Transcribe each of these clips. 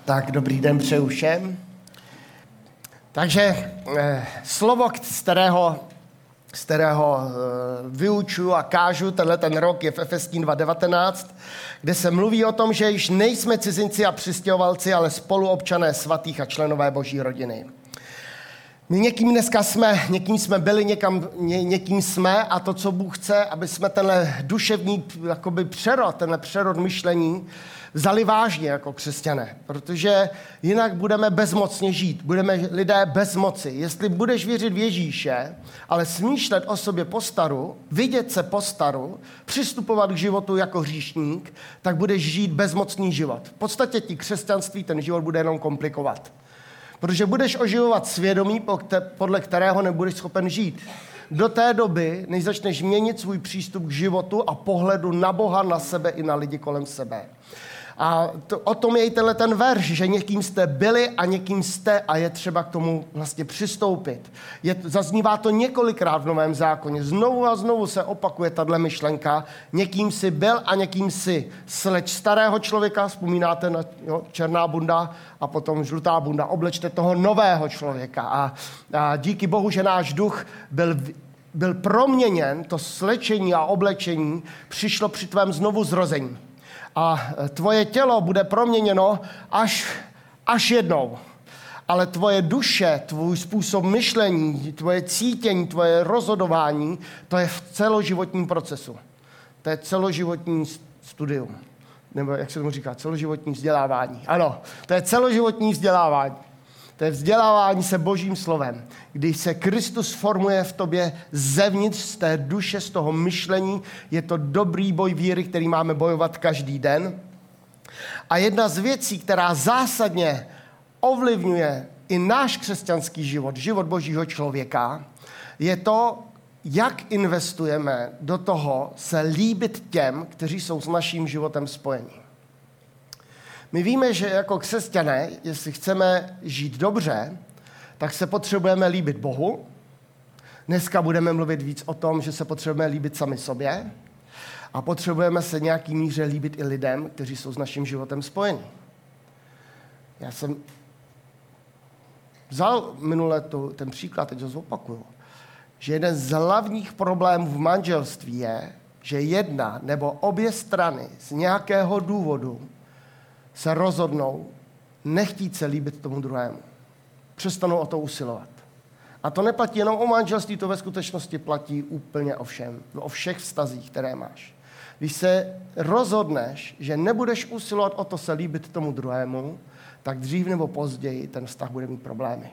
Tak dobrý den přeju všem. Takže slovo, z kterého vyučuju a kážu ten rok, je v Efeským 2.19, kde se mluví o tom, že již nejsme cizinci a přistěhovalci, ale spoluobčané svatých a členové Boží rodiny. My někým dneska jsme, někým jsme byli, někým jsme a to, co Bůh chce, aby jsme tenhle duševní tenhle přerod myšlení vzali vážně jako křesťané, protože jinak budeme bezmocně žít, budeme lidé bez moci. Jestli budeš věřit v Ježíše, ale smýšlet o sobě po staru, vidět se po staru, přistupovat k životu jako hříšník, tak budeš žít bezmocný život. V podstatě ti křesťanství ten život bude jenom komplikovat. Protože budeš oživovat svědomí, podle kterého nebudeš schopen žít. Do té doby, než začneš měnit svůj přístup k životu a pohledu na Boha, na sebe i na lidi kolem sebe. A o tom je i ten verš, že někým jste byli a někým jste a je třeba k tomu vlastně přistoupit. Zaznívá to několikrát v Novém zákoně. Znovu a znovu se opakuje tato myšlenka. Někým jsi byl a někým jsi. Sleč starého člověka, vzpomínáte na černá bunda a potom žlutá bunda. Oblečte toho nového člověka. A díky Bohu, že náš duch byl proměněn, to slečení a oblečení přišlo při tvém znovuzrození. A tvoje tělo bude proměněno až jednou. Ale tvoje duše, tvůj způsob myšlení, tvoje cítění, tvoje rozhodování, to je v celoživotním procesu. To je celoživotní studium. Nebo jak se tomu říká, celoživotní vzdělávání. Ano, to je celoživotní vzdělávání. To je vzdělávání se Božím slovem, když se Kristus formuje v tobě zevnitř z té duše, z toho myšlení. Je to dobrý boj víry, který máme bojovat každý den. A jedna z věcí, která zásadně ovlivňuje i náš křesťanský život, život Božího člověka, je to, jak investujeme do toho se líbit těm, kteří jsou s naším životem spojeni. My víme, že jako křesťané, jestli chceme žít dobře, tak se potřebujeme líbit Bohu. Dneska budeme mluvit víc o tom, že se potřebujeme líbit sami sobě a potřebujeme se nějaký míře líbit i lidem, kteří jsou s naším životem spojeni. Já jsem vzal minule ten příklad, teď ho zopakuju, že jeden z hlavních problémů v manželství je, že jedna nebo obě strany z nějakého důvodu se rozhodnou nechtít se líbit tomu druhému. Přestanou o to usilovat. A to neplatí jenom o manželství, to ve skutečnosti platí úplně o všem. O všech vztazích, které máš. Když se rozhodneš, že nebudeš usilovat o to se líbit tomu druhému, tak dřív nebo později ten vztah bude mít problémy.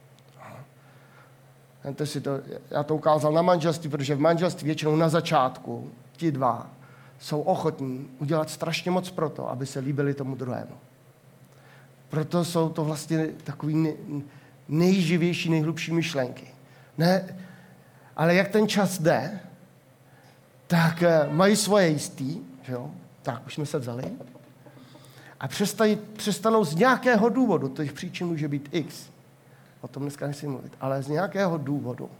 Já to ukázal na manželství, protože v manželství většinou na začátku ti dva jsou ochotní udělat strašně moc pro to, aby se líbili tomu druhému. Proto jsou to vlastně takový nejživější, nejhlubší myšlenky. Ne, ale jak ten čas jde, tak mají svoje jistý, že jo? Tak, už jsme se vzali. A přestanou z nějakého důvodu, těch příčin může být X, o tom dneska nechci mluvit, ale z nějakého důvodu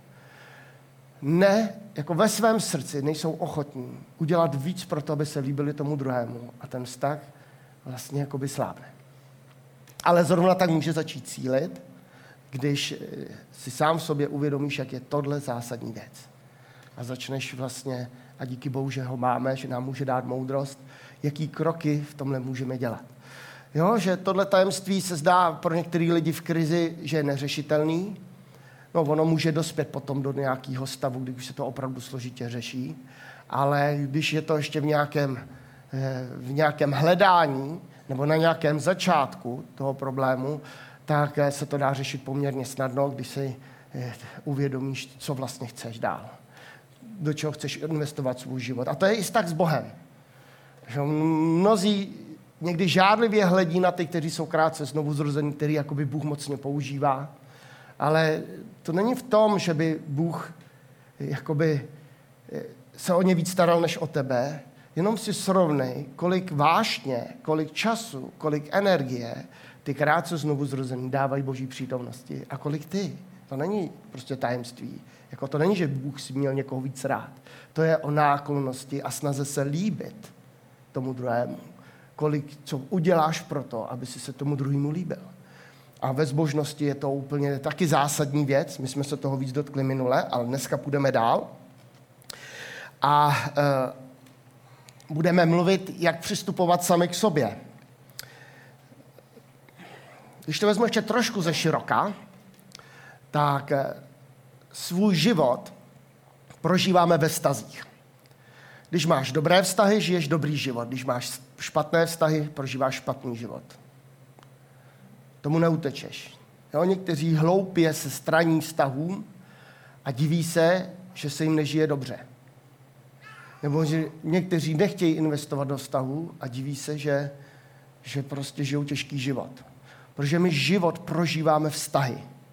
jako ve svém srdci nejsou ochotní udělat víc pro to, aby se líbili tomu druhému a ten vztah vlastně jakoby slábne. Ale zrovna tak může začít cílit, když si sám v sobě uvědomíš, jak je tohle zásadní věc. A začneš vlastně, a díky Bohu, že ho máme, že nám může dát moudrost, jaký kroky v tomhle můžeme dělat. Jo, že tohle tajemství se zdá pro některý lidi v krizi, že je neřešitelný. No, ono může dospět potom do nějakého stavu, když se to opravdu složitě řeší, ale když je to ještě v nějakém hledání nebo na nějakém začátku toho problému, tak se to dá řešit poměrně snadno, když si uvědomíš, co vlastně chceš dál. Do čeho chceš investovat svůj život. A to je i vztah s Bohem. Že mnozí někdy žádlivě hledí na ty, kteří jsou krátce znovuzrození, který jakoby Bůh mocně používá. Ale to není v tom, že by Bůh jakoby se o ně víc staral než o tebe. Jenom si srovnej, kolik vášně, kolik času, kolik energie ty krátce znovuzrození dávají Boží přítomnosti a kolik ty. To není prostě tajemství. Jako to není, že Bůh si měl někoho víc rád. To je o náklonnosti a snaze se líbit tomu druhému. co uděláš pro to, aby si se tomu druhému líbil. A ve zbožnosti je to úplně taky zásadní věc. My jsme se toho víc dotkli minule, ale dneska půjdeme dál. A budeme mluvit, jak přistupovat sami k sobě. Když to vezmu ještě trošku ze široka, tak svůj život prožíváme ve vztazích. Když máš dobré vztahy, žiješ dobrý život. Když máš špatné vztahy, prožíváš špatný život. Tomu neutečeš. Jo, někteří hloupě se straní vztahům a diví se, že se jim nežije dobře. Nebo že někteří nechtějí investovat do vztahů a diví se, že prostě žijou těžký život. Protože my život prožíváme vztahy.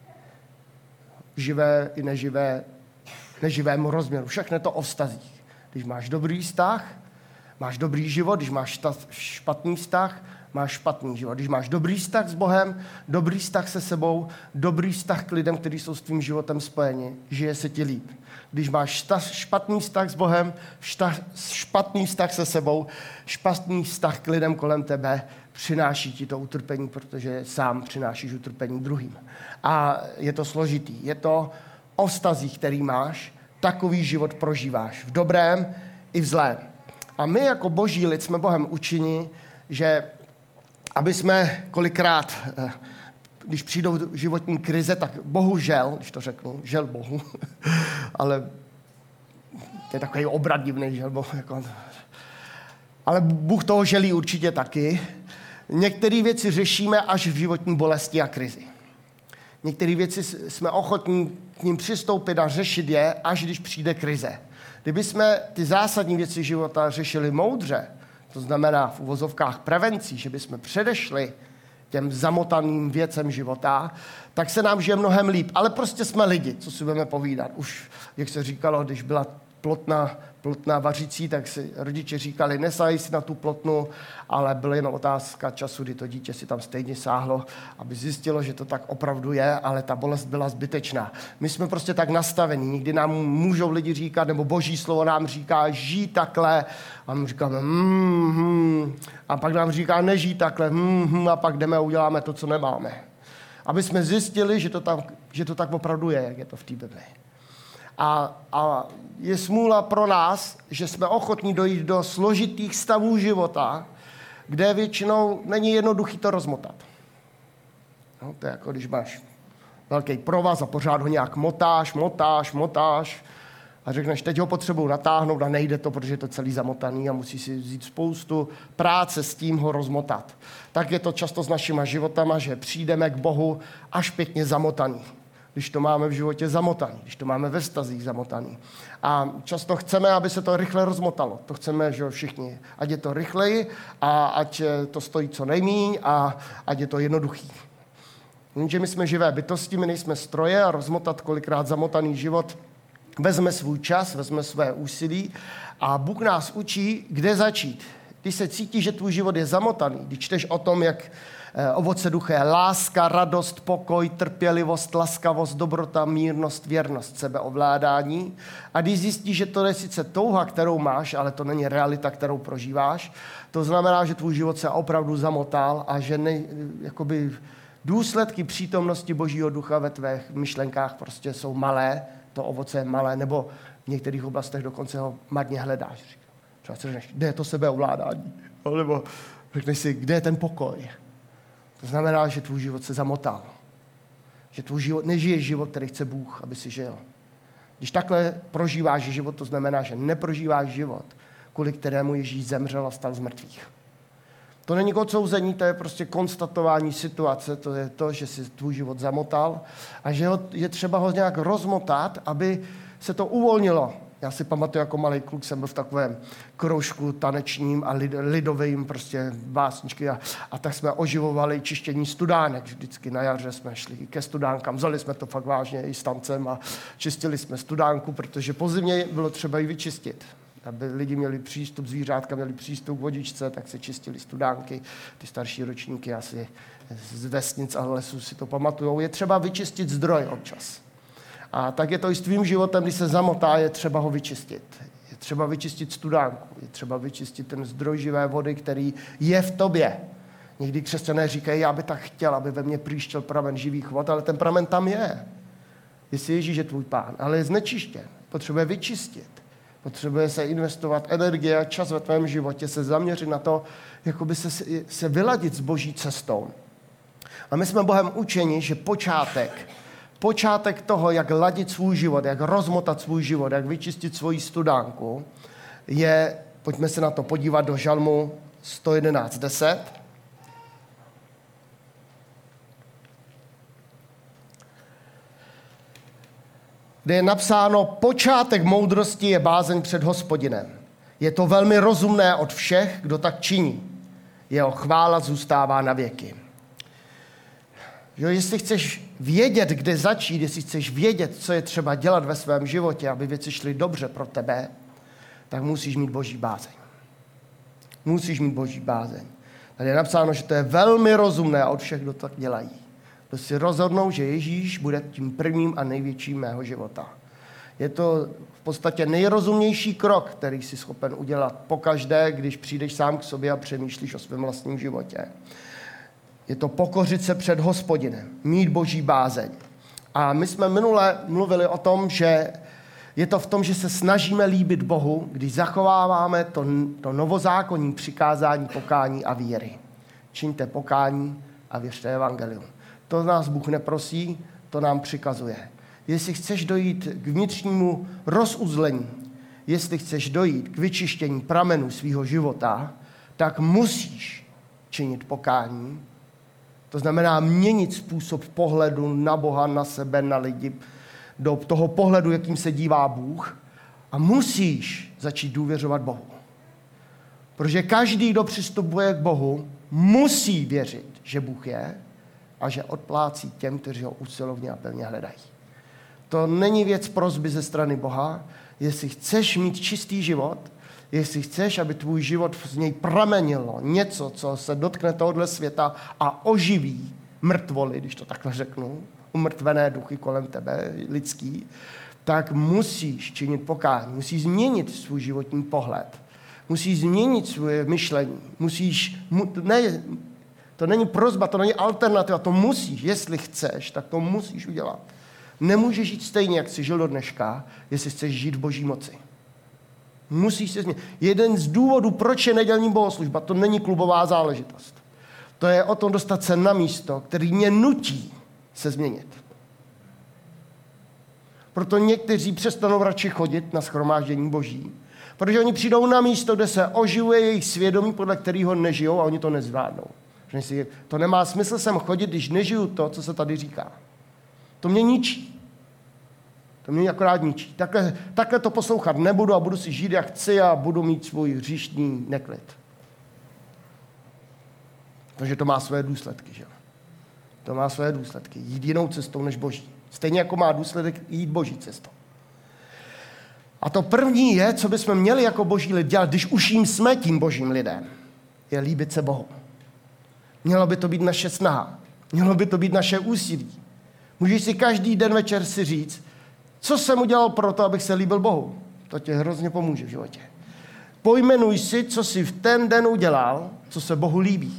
Živé i neživému rozměru. Všechno je to o vztazích. Když máš dobrý vztah, máš dobrý život. Když máš špatný vztah, máš špatný život. Když máš dobrý vztah s Bohem, dobrý vztah se sebou, dobrý vztah k lidem, kteří jsou s tvým životem spojeni, žije se ti líp. Když máš špatný vztah s Bohem, špatný vztah se sebou, špatný vztah k lidem kolem tebe, přináší ti to utrpení, protože sám přinášíš utrpení druhým. A je to složitý. Je to o vztazích, který máš, takový život prožíváš. V dobrém i v zlém. A my jako boží lid jsme Bohem učini, že aby jsme kolikrát, když přijdou životní krize, tak bohužel, když to řeknu, žel Bohu, ale to je takový obrat divný, žel Bohu, jako, ale Bůh toho želí určitě taky. Některé věci řešíme až v životní bolesti a krizi. Některé věci jsme ochotní k ním přistoupit a řešit je, až když přijde krize. Kdyby jsme ty zásadní věci života řešili moudře, to znamená v uvozovkách prevencí, že bychom předešli těm zamotaným věcem života, tak se nám žije mnohem líp. Ale prostě jsme lidi, co si budeme povídat. Už, jak se říkalo, když byla plotna vařící, tak si rodiče říkali, nesahej si na tu plotnu, ale byla jen otázka času, kdy to dítě si tam stejně sáhlo, aby zjistilo, že to tak opravdu je, ale ta bolest byla zbytečná. My jsme prostě tak nastavení. Někdy nám můžou lidi říkat, nebo boží slovo nám říká, žij takhle, a my říkáme, a pak nám říká, nežij takhle, a pak jdeme a uděláme to, co nemáme. Aby jsme zjistili, že to tak opravdu je, jak je to v té Bibli. A je smůla pro nás, že jsme ochotní dojít do složitých stavů života, kde většinou není jednoduchý to rozmotat. No, to je jako když máš velký provaz a pořád ho nějak motáš a řekneš, teď ho potřebuji natáhnout a nejde to, protože je to celý zamotaný a musí si vzít spoustu práce s tím ho rozmotat. Tak je to často s našima životama, že přijdeme k Bohu až pěkně zamotaný. Když to máme v životě zamotaný, když to máme ve vztazích zamotaný. A často chceme, aby se to rychle rozmotalo. To chceme, že všichni. Ať je to rychleji a ať to stojí co nejméně a ať je to jednoduchý. Jenže my jsme živé bytosti, my nejsme stroje a rozmotat kolikrát zamotaný život vezme svůj čas, vezme své úsilí a Bůh nás učí, kde začít. Když se cítí, že tvůj život je zamotaný, když čteš o tom, jak ovoce ducha je láska, radost, pokoj, trpělivost, laskavost, dobrota, mírnost, věrnost, sebeovládání. A když zjistíš, že to je sice touha, kterou máš, ale to není realita, kterou prožíváš, to znamená, že tvůj život se opravdu zamotal a že jakoby důsledky přítomnosti Božího ducha ve tvých myšlenkách prostě jsou malé, to ovoce je malé, nebo v některých oblastech dokonce ho marně hledáš. Třeba si řekneš, kde je to sebeovládání? Nebo řekneš si, kde je ten pokoj? To znamená, že tvůj život se zamotal. Že tvůj život nežije život, který chce Bůh, aby si žil. Když takhle prožíváš život, to znamená, že neprožíváš život, kvůli kterému Ježíš zemřel a stal z mrtvých. To není odsouzení, to je prostě konstatování situace, to je to, že si tvůj život zamotal a že je třeba ho nějak rozmotat, aby se to uvolnilo. Já si pamatuju, jako malý kluk jsem byl v takovém kroužku tanečním a lidovým, prostě básničky a tak jsme oživovali čištění studánek. Vždycky na jaře jsme šli ke studánkám, vzali jsme to fakt vážně i s tancem a čistili jsme studánku, protože po zimě bylo třeba ji vyčistit. Aby lidi měli přístup, zvířátka měli přístup k vodičce, tak se čistili studánky. Ty starší ročníky asi z vesnic a lesů si to pamatujou. Je třeba vyčistit zdroj občas. A tak je to i s tvým životem, když se zamotá, je třeba ho vyčistit. třeba vyčistit studánku, je třeba vyčistit ten zdroj živé vody, který je v tobě. Někdy křesťané říkají, já by tak chtěl, aby ve mně příštěl pramen živých vod, ale ten pramen tam je. Jestli Ježíš je tvůj pán, ale je znečištěn, potřebuje vyčistit. Potřebuje se investovat energie a čas ve tvém životě, se zaměřit na to, jakoby se vyladit s Boží cestou. A my jsme Bohem učeni, že počátek toho, jak ladit svůj život, jak rozmotat svůj život, jak vyčistit svoji studánku, je, pojďme se na to podívat do Žalmu 111:10. Kde je napsáno, počátek moudrosti je bázeň před Hospodinem. Je to velmi rozumné od všech, kdo tak činí. Jeho chvála zůstává na věky. Jo, jestli chceš vědět, kde začít, jestli chceš vědět, co je třeba dělat ve svém životě, aby věci šly dobře pro tebe, tak musíš mít Boží bázeň. Musíš mít Boží bázeň. Tady je napsáno, že to je velmi rozumné od všech, kdo tak dělají. Kdo si rozhodnou, že Ježíš bude tím prvním a největším mého života. Je to v podstatě nejrozumnější krok, který jsi schopen udělat pokaždé, když přijdeš sám k sobě a přemýšlíš o svém vlastním životě. Je to pokořit se před Hospodinem, mít Boží bázeň. A my jsme minule mluvili o tom, že je to v tom, že se snažíme líbit Bohu, když zachováváme to novozákonní přikázání pokání a víry. Čiňte pokání a věřte evangelium. To nás Bůh neprosí, to nám přikazuje. Jestli chceš dojít k vnitřnímu rozuzlení, jestli chceš dojít k vyčištění pramenů svého života, tak musíš činit pokání. To znamená měnit způsob pohledu na Boha, na sebe, na lidi, do toho pohledu, jakým se dívá Bůh, a musíš začít důvěřovat Bohu. Protože každý, kdo přistupuje k Bohu, musí věřit, že Bůh je a že odplácí těm, kteří ho usilovně a pevně hledají. To není věc prosby ze strany Boha. Jestli chceš mít čistý život, jestli chceš, aby tvůj život z něj pramenilo něco, co se dotkne tohohle světa a oživí mrtvoly, když to takhle řeknu, umrtvené duchy kolem tebe, lidský, tak musíš činit pokání, musíš změnit svůj životní pohled, musíš změnit svoje myšlení, to není prosba, to není alternativa, to musíš, jestli chceš, tak to musíš udělat. Nemůžeš žít stejně, jak jsi žil do dneška, jestli chceš žít v Boží moci. Musíš se změnit. Jeden z důvodů, proč je nedělní bohoslužba, to není klubová záležitost. To je o tom dostat se na místo, který mě nutí se změnit. Proto někteří přestanou radši chodit na shromáždění Boží, protože oni přijdou na místo, kde se oživuje jejich svědomí, podle kterého nežijou, a oni to nezvládnou. To nemá smysl sem chodit, když nežiju to, co se tady říká. To mě ničí. To mě akorát ničí. Takhle to poslouchat nebudu a budu si žít, jak chci, a budu mít svůj hříšný neklid. Protože to má své důsledky, že? To má své důsledky. Jít jinou cestou než Boží. Stejně jako má důsledek jít Boží cestou. A to první je, co bychom měli jako Boží lid dělat, když už jim jsme tím Božím lidem, je líbit se Bohu. Mělo by to být naše snaha. Mělo by to být naše úsilí. Můžeš si každý den večer si říct, co jsem udělal pro to, abych se líbil Bohu. To tě hrozně pomůže v životě. Pojmenuj si, co jsi v ten den udělal, co se Bohu líbí.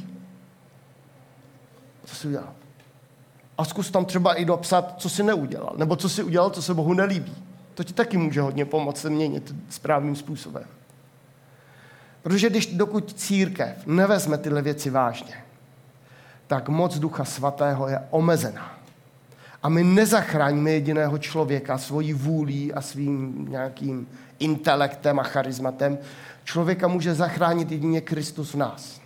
Co jsi udělal. A zkus tam třeba i dopsat, co jsi neudělal. Nebo co jsi udělal, co se Bohu nelíbí. To ti taky může hodně pomoct se měnit správným způsobem. Protože dokud církev nevezme tyhle věci vážně, tak moc Ducha Svatého je omezená. A my nezachráníme jediného člověka svojí vůlí a svým nějakým intelektem a charizmatem. Člověka může zachránit jedině Kristus v nás.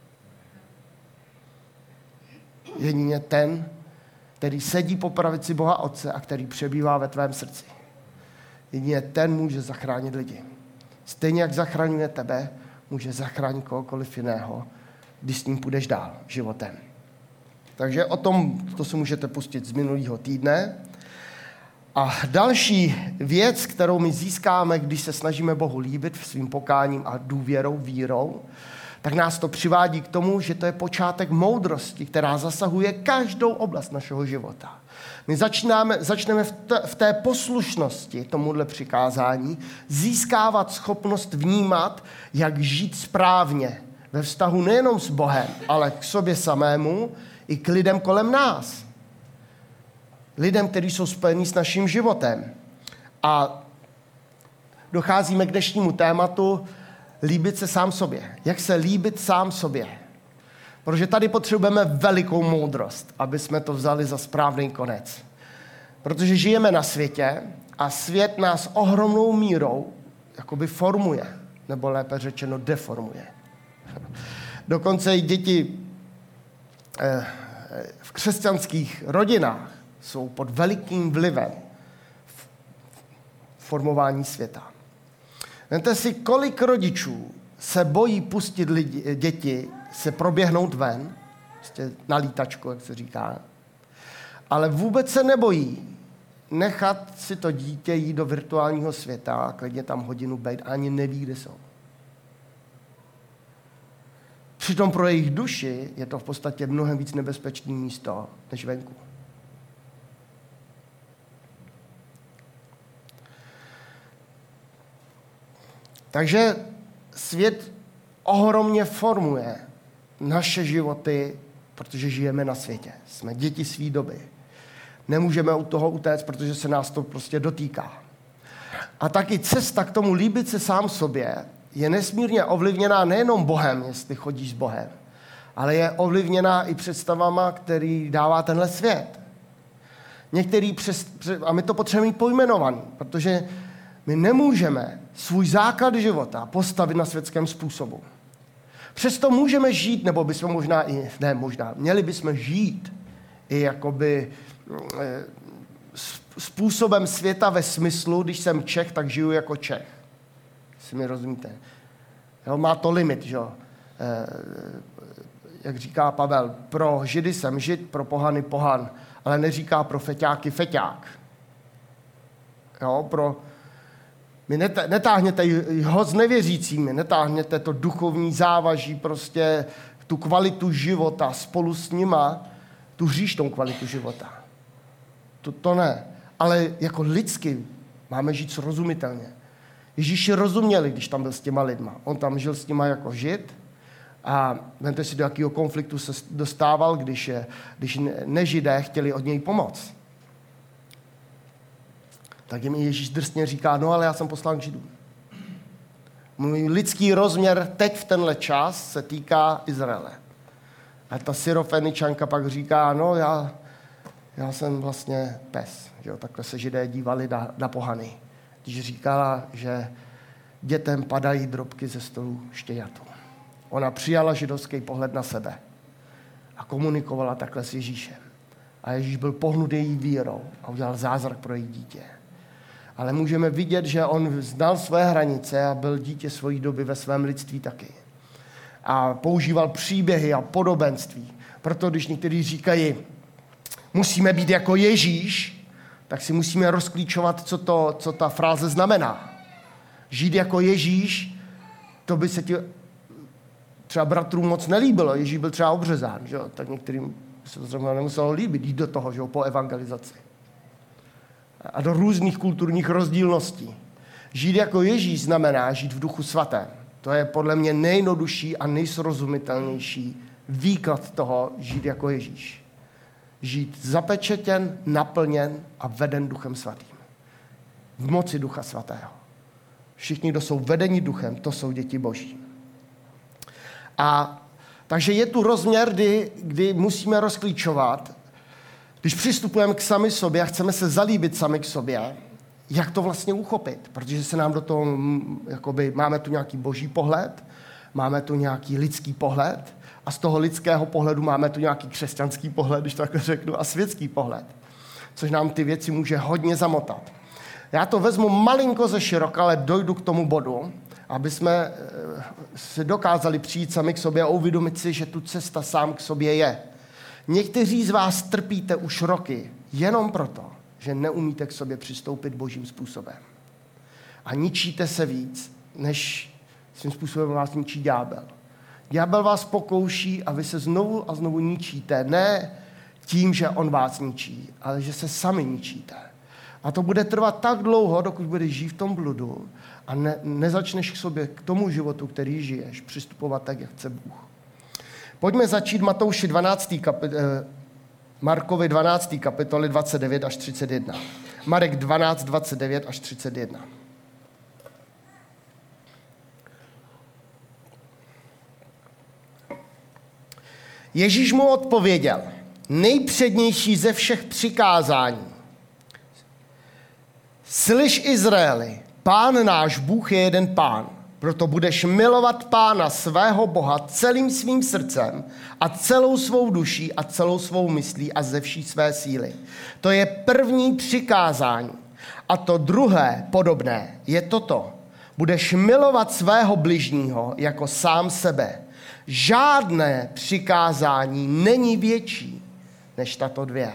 Jedině ten, který sedí po pravici Boha Otce a který přebývá ve tvém srdci. Jedině ten může zachránit lidi. Stejně jak zachraňuje tebe, může zachránit kohokoliv jiného, když s ním půjdeš dál životem. Takže o tom to si můžete pustit z minulého týdne. A další věc, kterou my získáme, když se snažíme Bohu líbit svým pokáním a důvěrou, vírou, tak nás to přivádí k tomu, že to je počátek moudrosti, která zasahuje každou oblast našeho života. My začneme v té poslušnosti tomuhle přikázání získávat schopnost vnímat, jak žít správně ve vztahu nejenom s Bohem, ale k sobě samému i k lidem kolem nás. Lidem, kteří jsou spojení s naším životem. A docházíme k dnešnímu tématu líbit se sám sobě. Jak se líbit sám sobě. Protože tady potřebujeme velikou moudrost, aby jsme to vzali za správný konec. Protože žijeme na světě a svět nás ohromnou mírou jakoby formuje, nebo lépe řečeno deformuje. Dokonce i děti v křesťanských rodinách jsou pod velikým vlivem formování světa. Vemte si, kolik rodičů se bojí pustit děti se proběhnout ven, prostě na lítačku, jak se říká, ale vůbec se nebojí nechat si to dítě jít do virtuálního světa a klidně tam hodinu bejt a ani neví, kde jsou. Přitom pro jejich duši je to v podstatě mnohem víc nebezpečné místo než venku. Takže svět ohromně formuje naše životy, protože žijeme na světě. Jsme děti své doby. Nemůžeme od toho utéct, protože se nás to prostě dotýká. A taky cesta k tomu líbit se sám sobě je nesmírně ovlivněná nejenom Bohem, jestli chodíš s Bohem, ale je ovlivněná i představama, který dává tenhle svět. A my to potřebujeme pojmenovaný, protože my nemůžeme svůj základ života postavit na světském způsobu. Přesto můžeme žít, nebo bychom měli bychom žít i jakoby způsobem světa ve smyslu, když jsem Čech, tak žiju jako Čech. Si mi rozumíte? Jo, má to limit, že jo? Jak říká Pavel, pro Židy jsem Žid, pro pohany pohan, ale neříká pro feťáky feťák. Jo, my netáhněte ho s nevěřícími, netáhněte to duchovní závaží, prostě tu kvalitu života spolu s nima, tu hříšnou kvalitu života. To ne. Ale jako lidsky máme žít srozumitelně. Ježíši rozuměli, když tam byl s těma lidma. On tam žil s nima jako Žid a vemte si, do jakého konfliktu se dostával, když nežidé chtěli od něj pomoct. Tak jim Ježíš drsně říká, no ale já jsem poslán k Židům. Můj lidský rozměr teď v tenhle čas se týká Izraele. A ta Syrofeničanka pak říká, no já jsem vlastně pes. Že jo? Takhle se Židé dívali na pohany. Když říkala, že dětem padají drobky ze stolu štěňatů. Ona přijala židovský pohled na sebe a komunikovala takhle s Ježíšem. A Ježíš byl pohnut její vírou a udělal zázrak pro její dítě. Ale můžeme vidět, že on znal své hranice a byl dítě svojí doby ve svém lidství taky. A používal příběhy a podobenství. Proto když někteří říkají, musíme být jako Ježíš, tak si musíme rozklíčovat, co ta fráze znamená. Žít jako Ježíš, to by se ti třeba bratrům moc nelíbilo. Ježíš byl třeba obřezán, že? Tak některým se to zrovna nemuselo líbit, jít do toho, že? Po evangelizaci. A do různých kulturních rozdílností. Žít jako Ježíš znamená žít v Duchu Svatém. To je podle mě nejjednodušší a nejsrozumitelnější výklad toho žít jako Ježíš. Žít zapečetěn, naplněn a veden Duchem Svatým. V moci Ducha Svatého. Všichni, kdo jsou vedeni Duchem, to jsou děti Boží. A takže je tu rozměr, kdy musíme rozklíčovat, když přistupujeme k sami sobě a chceme se zalíbit sami k sobě, jak to vlastně uchopit. Protože se nám do toho, jakoby, máme tu nějaký boží pohled, máme tu nějaký lidský pohled a z toho lidského pohledu máme tu nějaký křesťanský pohled, když to takhle řeknu, a světský pohled. Což nám ty věci může hodně zamotat. Já to vezmu malinko ze široka, ale dojdu k tomu bodu, aby jsme si dokázali přijít sami k sobě a uvědomit si, že tu cesta sám k sobě je. Někteří z vás trpíte už roky jenom proto, že neumíte k sobě přistoupit božím způsobem. A ničíte se víc, než svým způsobem vás ničí ďábel. Ďábel vás pokouší a vy se znovu a znovu ničíte. Ne tím, že on vás ničí, ale že se sami ničíte. A to bude trvat tak dlouho, dokud budeš žít v tom bludu a nezačneš k sobě, k tomu životu, který žiješ, přistupovat tak, jak chce Bůh. Pojďme začít Markovi 12. kapitoly 29 až 31. Marek 12, 29 až 31. Ježíš mu odpověděl, nejpřednější ze všech přikázání. Slyš, Izraeli, Pán náš Bůh je jeden Pán, proto budeš milovat Pána svého Boha celým svým srdcem a celou svou duší a celou svou myslí a ze vší své síly. To je první přikázání. A to druhé podobné je toto. Budeš milovat svého bližního jako sám sebe. Žádné přikázání není větší než tato dvě.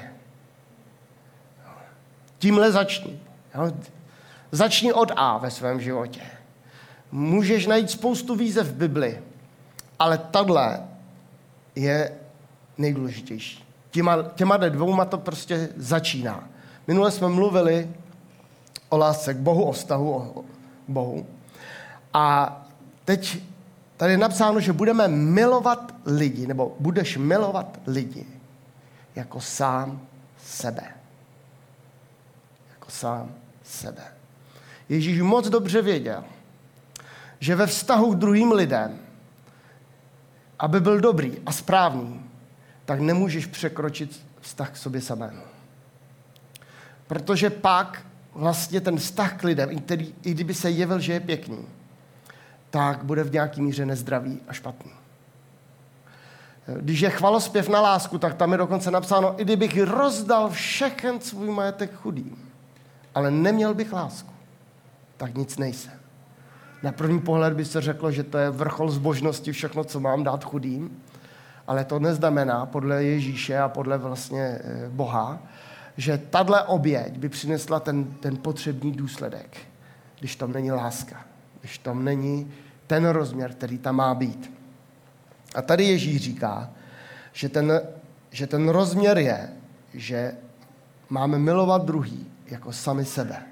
Tímhle začni. Začni od A ve svém životě. Můžeš najít spoustu výzev v Bibli, ale tahle je nejdůležitější. Těma dvouma to prostě začíná. Minule jsme mluvili o lásce k Bohu, o vztahu k Bohu. A teď tady je napsáno, že budeme milovat lidi, nebo budeš milovat lidi jako sám sebe. Jako sám sebe. Ježíš moc dobře věděl, že ve vztahu k druhým lidem, aby byl dobrý a správný, tak nemůžeš překročit vztah k sobě samému. Protože pak vlastně ten vztah k lidem, i kdyby se jevil, že je pěkný, tak bude v nějaký míře nezdravý a špatný. Když je chvalospěv na lásku, tak tam je dokonce napsáno, i kdybych rozdal všechen svůj majetek chudým, ale neměl bych lásku, tak nic nejsem. Na první pohled by se řeklo, že to je vrchol zbožnosti, všechno, co mám dát chudým, ale to neznamená podle Ježíše a podle vlastně Boha, že tahle oběť by přinesla ten potřebný důsledek, když tam není láska, když tam není ten rozměr, který tam má být. A tady Ježíš říká, že ten rozměr je, že máme milovat druhý jako sami sebe.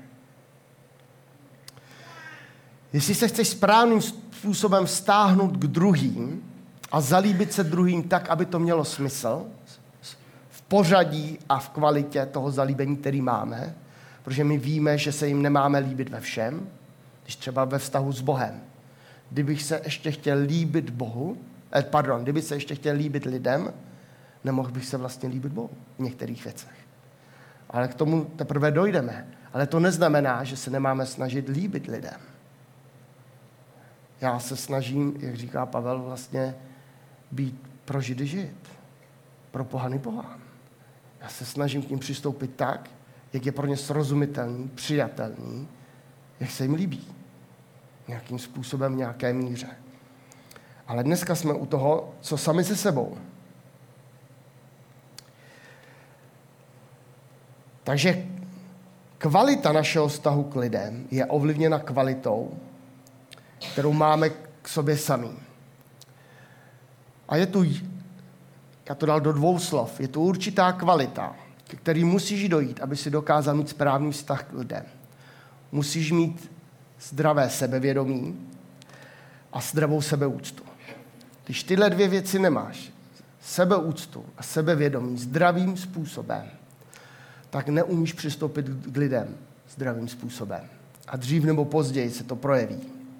Jestli se chceš správným způsobem vztáhnout k druhým a zalíbit se druhým tak, aby to mělo smysl, v pořadí a v kvalitě toho zalíbení, který máme, protože my víme, že se jim nemáme líbit ve všem, když třeba ve vztahu s Bohem. Kdybych se ještě chtěl líbit kdyby se ještě chtěl líbit lidem, nemohl bych se vlastně líbit Bohu v některých věcech. Ale k tomu teprve dojdeme. Ale to neznamená, že se nemáme snažit líbit lidem. Já se snažím, jak říká Pavel, vlastně být pro Židy žid, pro pohany pohán. Já se snažím k ním přistoupit tak, jak je pro ně srozumitelný, přijatelný, jak se jim líbí. Nějakým způsobem, v nějaké míře. Ale dneska jsme u toho, co sami se sebou. Takže kvalita našeho vztahu k lidem je ovlivněna kvalitou, kterou máme k sobě samým. A je tu, já to dal do 2 slov, je tu určitá kvalita, ke který musíš dojít, aby si dokázal mít správný vztah k lidem. Musíš mít zdravé sebevědomí a zdravou sebeúctu. Když tyhle 2 věci nemáš, sebeúctu a sebevědomí zdravým způsobem, tak neumíš přistoupit k lidem zdravým způsobem. A dřív nebo později se to projeví.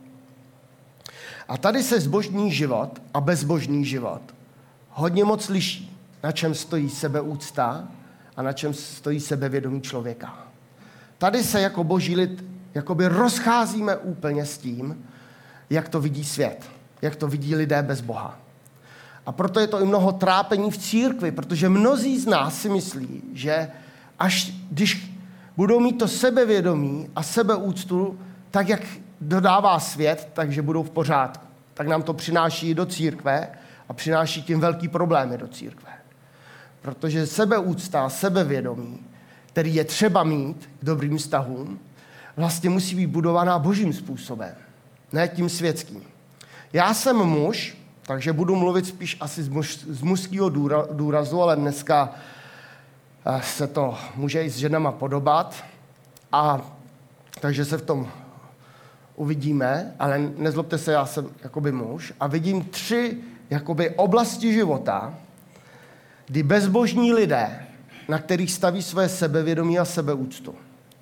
A tady se zbožný život a bezbožný život hodně moc liší, na čem stojí sebeúcta a na čem stojí sebevědomí člověka. Tady se jako boží lid jakoby rozcházíme úplně s tím, jak to vidí svět, jak to vidí lidé bez Boha. A proto je to i mnoho trápení v církvi, protože mnozí z nás si myslí, že až když budou mít to sebevědomí a sebeúctu, tak jak dodává svět, takže budou v pořádku. Tak nám to přináší do církve a přináší tím velký problémy do církve. Protože sebeúcta a sebevědomí, který je třeba mít k dobrým vztahům, vlastně musí být budovaná božím způsobem, ne tím světským. Já jsem muž takže budu mluvit spíš asi z mužského důrazu, ale dneska se to může i s ženama podobat. A takže se v tom uvidíme, ale nezlobte se, já jsem jakoby muž a vidím 3 jakoby oblasti života, kdy bezbožní lidé, na kterých staví své sebevědomí a sebeúctu.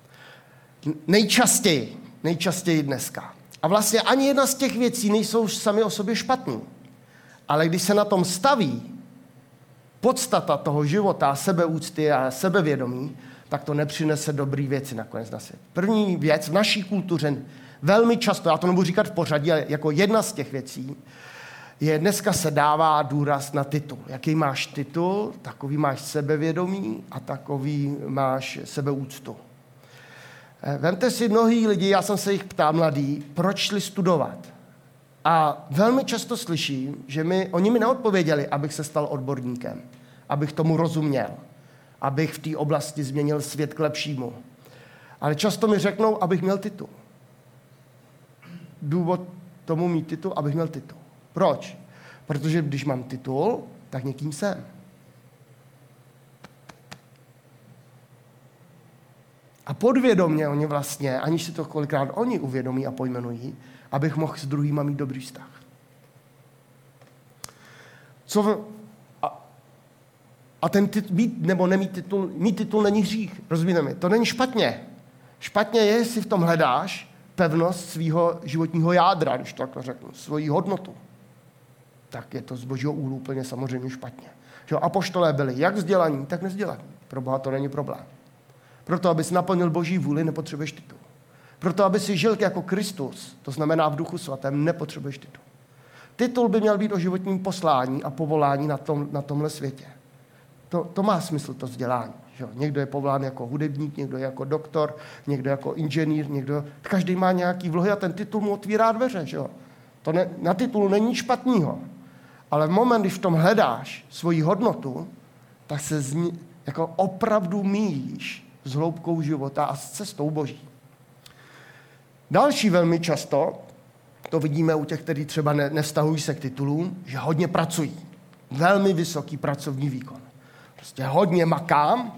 Nejčastěji dneska. A vlastně ani jedna z těch věcí nejsou sami o sobě špatný. Ale když se na tom staví podstata toho života, sebeúcty a sebevědomí, tak to nepřinese dobrý věci nakonec na svět. První věc v naší kultuře velmi často, já to nebudu říkat v pořadí, ale jako jedna z těch věcí, je dneska se dává důraz na titul. Jaký máš titul, takový máš sebevědomí a takový máš sebeúctu. Vemte si mnohý lidi, já jsem se jich ptal mladý, proč šli studovat. A velmi často slyším, že oni mi neodpověděli, abych se stal odborníkem, abych tomu rozuměl, abych v té oblasti změnil svět k lepšímu. Ale často mi řeknou, abych měl titul. Důvod tomu mít titul, abych měl titul. Proč? Protože když mám titul, tak někým jsem. A podvědomě oni vlastně, aniž si to kolikrát oni uvědomí a pojmenují, abych mohl s druhýma mít dobrý vztah. A ten mít nebo nemít titul, mít titul není hřích, rozumíte mi? To není špatně. Špatně je, jestli v tom hledáš pevnost svého životního jádra, když to takhle řeknu, svoji hodnotu. Tak je to z božího úhlu úplně samozřejmě špatně. Že apoštolé byli jak vzdělaní, tak nevzdělaní. Pro Boha to není problém. Proto, abys naplnil boží vůli, nepotřebuješ titul. Proto, aby si žil jako Kristus, to znamená v duchu svatém, nepotřebuješ titul. Titul by měl být o životním poslání a povolání na tomhle světě. To má smysl, to vzdělání. Že? Někdo je povolán jako hudebník, někdo je jako doktor, někdo jako inženýr, každý má nějaký vlohy a ten titul mu otvírá dveře. Že? Na titulu není špatného. Ale v moment, když v tom hledáš svoji hodnotu, tak se jako opravdu míjíš s hloubkou života a s cestou boží. Další velmi často, to vidíme u těch, kteří třeba nevztahují se k titulům, že hodně pracují. Velmi vysoký pracovní výkon. Prostě hodně makám,